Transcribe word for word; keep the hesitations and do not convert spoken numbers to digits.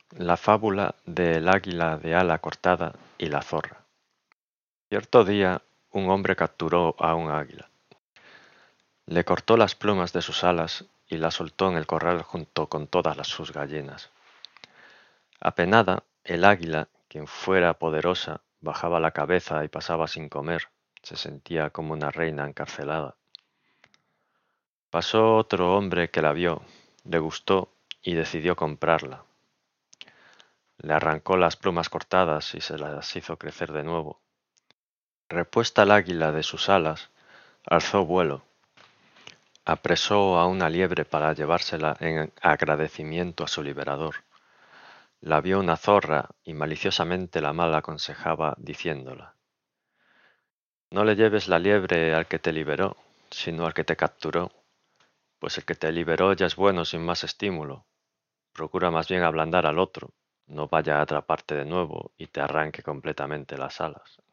La fábula del águila de ala cortada y la zorra. Cierto día, un hombre capturó a un águila. Le cortó las plumas de sus alas y la soltó en el corral junto con todas las- sus gallinas. Apenada, el águila, quien fuera poderosa, bajaba la cabeza y pasaba sin comer. Se sentía como una reina encarcelada. Pasó otro hombre que la vio, le gustó y decidió comprarla. Le arrancó las plumas cortadas y se las hizo crecer de nuevo. Repuesta el águila de sus alas, alzó vuelo. Apresó a una liebre para llevársela en agradecimiento a su liberador. La vio una zorra y maliciosamente la mal aconsejaba diciéndola: «No le lleves la liebre al que te liberó, sino al que te capturó, pues el que te liberó ya es bueno sin más estímulo. Procura más bien ablandar al otro, no vaya a atraparte de nuevo y te arranque completamente las alas».